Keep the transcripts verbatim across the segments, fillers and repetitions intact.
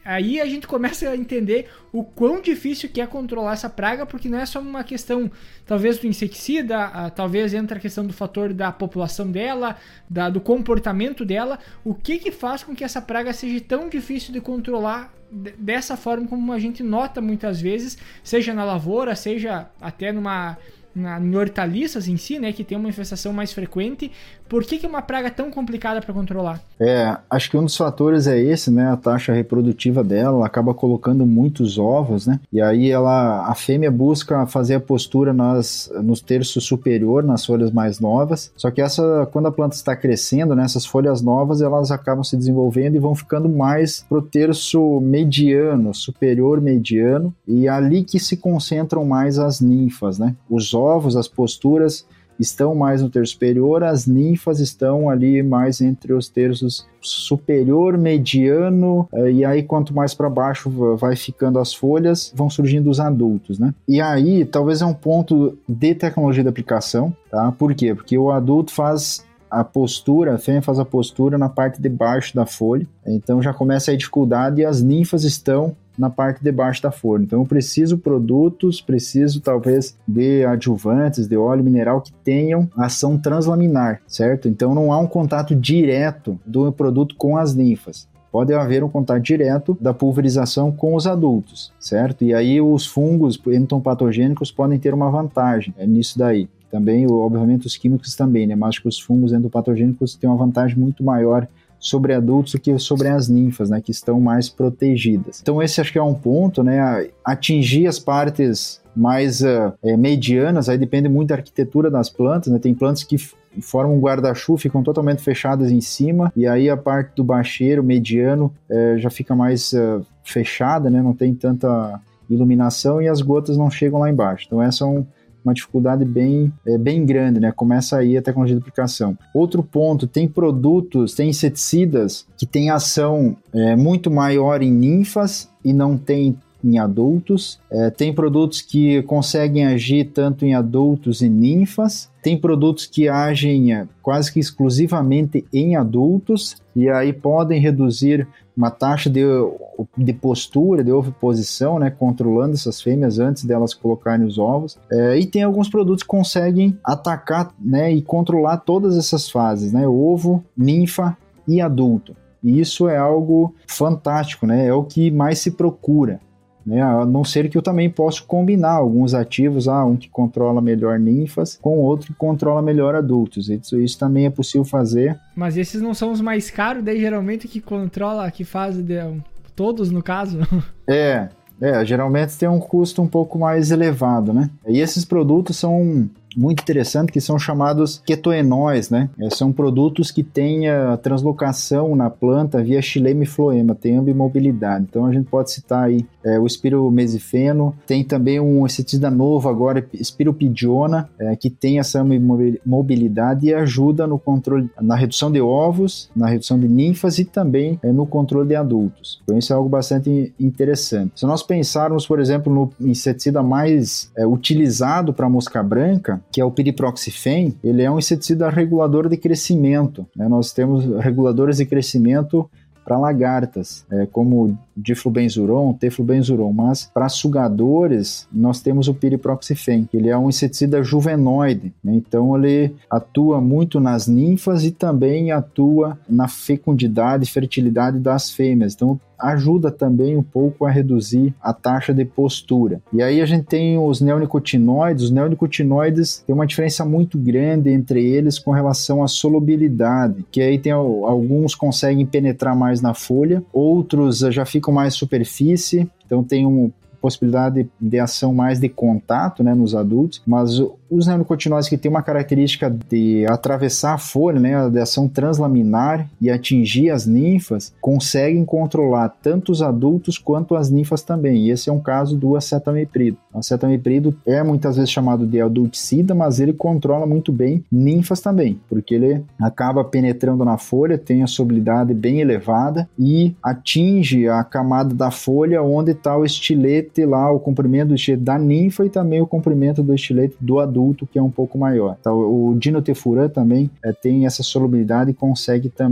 aí a gente começa a entender o quão difícil que é controlar essa praga, porque não é só uma questão, talvez, do inseticida, uh, talvez entra a questão do fator da população dela, da, do comportamento dela. O que que faz com que essa praga seja tão difícil de controlar d- dessa forma como a gente nota muitas vezes, seja na lavoura, seja até numa... Na, em hortaliças em si, né, que tem uma infestação mais frequente. Por que que é uma praga tão complicada para controlar? É, acho que um dos fatores é esse, né, a taxa reprodutiva dela, ela acaba colocando muitos ovos, né, e aí ela, a fêmea busca fazer a postura nas, nos terços superior, nas folhas mais novas, só que essa, quando a planta está crescendo, né, essas folhas novas, elas acabam se desenvolvendo e vão ficando mais pro terço mediano, superior mediano, e é ali que se concentram mais as ninfas, né, os ovos, as posturas estão mais no terço superior, as ninfas estão ali mais entre os terços superior, mediano, e aí quanto mais para baixo vai ficando as folhas, vão surgindo os adultos, né? E aí talvez é um ponto de tecnologia de aplicação, tá? Por quê? Porque o adulto faz a postura, a fêmea faz a postura na parte de baixo da folha, então já começa a dificuldade e as ninfas estão na parte de baixo da folha. Então eu preciso produtos, preciso talvez de adjuvantes, de óleo mineral que tenham ação translaminar, certo? Então não há um contato direto do produto com as ninfas. Pode haver um contato direto da pulverização com os adultos, certo? E aí os fungos endopatogênicos podem ter uma vantagem é nisso daí. Também, obviamente, os químicos também, né? Mas que os fungos endopatogênicos têm uma vantagem muito maior sobre adultos do que sobre as ninfas, né, que estão mais protegidas. Então esse acho que é um ponto, né, atingir as partes mais uh, é, medianas, aí depende muito da arquitetura das plantas, né, tem plantas que f- formam um guarda-chuva, ficam totalmente fechadas em cima, e aí a parte do bacheiro, mediano, é, já fica mais uh, fechada, né, não tem tanta iluminação e as gotas não chegam lá embaixo. Então essa é um uma dificuldade bem, é, bem grande, né? Começa aí a tecnologia de aplicação. Outro ponto, tem produtos, tem inseticidas que têm ação é, muito maior em ninfas e não tem em adultos. É, tem produtos que conseguem agir tanto em adultos e ninfas. Tem produtos que agem é, quase que exclusivamente em adultos e aí podem reduzir uma taxa de, de postura, de oviposição, né, controlando essas fêmeas antes delas colocarem os ovos. É, e tem alguns produtos que conseguem atacar, né, e controlar todas essas fases, né, ovo, ninfa e adulto. E isso é algo fantástico, né, é o que mais se procura. Né, a não ser que eu também possa combinar alguns ativos, ah, um que controla melhor ninfas com outro que controla melhor adultos. Isso, isso também é possível fazer. Mas esses não são os mais caros, daí geralmente que controla, que faz de, todos no caso? É, é, geralmente tem um custo um pouco mais elevado, né? E esses produtos são muito interessantes, que são chamados ketoenóis, né? É, são produtos que têm a translocação na planta via xilema e floema, tem ambimobilidade. Então a gente pode citar aí é, o espiromesifeno, tem também um inseticida novo agora, espiropidiona, é, que tem essa ambimobilidade e ajuda no controle, na redução de ovos, na redução de ninfas e também é, no controle de adultos. Então isso é algo bastante interessante. Se nós pensarmos, por exemplo, no inseticida mais é, utilizado para mosca branca, que é o piriproxifem, ele é um inseticida regulador de crescimento, né? Nós temos reguladores de crescimento para lagartas, é, como diflubenzuron, teflubenzuron, mas para sugadores nós temos o piriproxifem, que ele é um inseticida juvenoide, né? Então ele atua muito nas ninfas e também atua na fecundidade e fertilidade das fêmeas, então ajuda também um pouco a reduzir a taxa de postura. E aí a gente tem os neonicotinoides. Os neonicotinoides têm uma diferença muito grande entre eles com relação à solubilidade, que aí tem alguns conseguem penetrar mais na folha, outros já ficam mais superfície, então tem uma possibilidade de ação mais de contato, né, nos adultos, mas os neonicotinoides que têm uma característica de atravessar a folha, né, de ação translaminar e atingir as ninfas, conseguem controlar tanto os adultos quanto as ninfas também, e esse é um caso do acetamiprid. O acetamiprid é muitas vezes chamado de adulticida, mas ele controla muito bem ninfas também, porque ele acaba penetrando na folha, tem a solubilidade bem elevada e atinge a camada da folha onde está o estilete lá, o comprimento do estilete da ninfa e também o comprimento do estilete do adulto, que é um pouco maior. Então, o dinotefuran também é, tem essa solubilidade e consegue também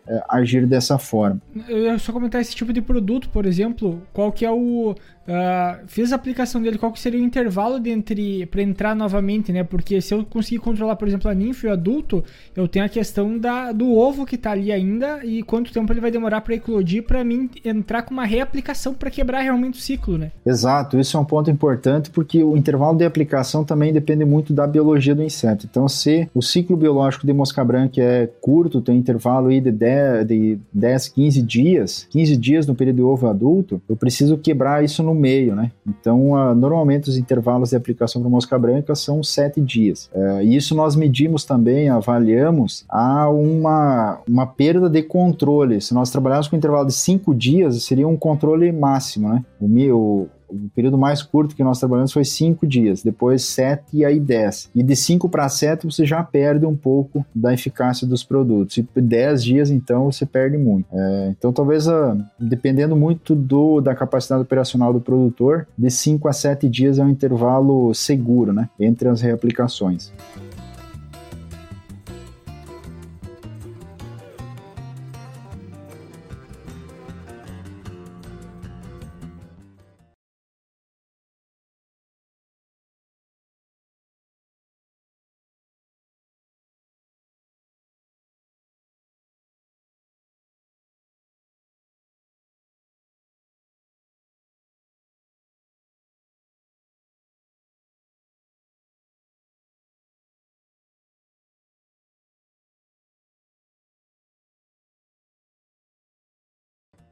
é, agir dessa forma. Eu ia só comentar esse tipo de produto, por exemplo, qual que é o... Uh, fez a aplicação dele, qual que seria o intervalo de entre para entrar novamente, né? Porque se eu conseguir controlar, por exemplo, a ninfa e o adulto, eu tenho a questão da, do ovo que tá ali ainda e quanto tempo ele vai demorar para eclodir para mim entrar com uma reaplicação para quebrar realmente o ciclo, né? Exato, isso é um ponto importante porque o intervalo de aplicação também depende muito da biologia do inseto. Então, se o ciclo biológico de mosca branca é curto, tem intervalo aí de dez, de dez, quinze dias, quinze dias no período de ovo adulto, eu preciso quebrar isso no meio, né? Então, uh, normalmente os intervalos de aplicação para mosca branca são sete dias. Uh, e isso nós medimos também, avaliamos a uma, uma perda de controle. Se nós trabalharmos com um intervalo de cinco dias, seria um controle máximo, né? O meu O período mais curto que nós trabalhamos foi cinco dias, depois sete e aí dez. E de cinco para sete você já perde um pouco da eficácia dos produtos. E dez dias, então, você perde muito. É, então, talvez, a, dependendo muito do, da capacidade operacional do produtor, de cinco a sete dias é um intervalo seguro, né, entre as reaplicações.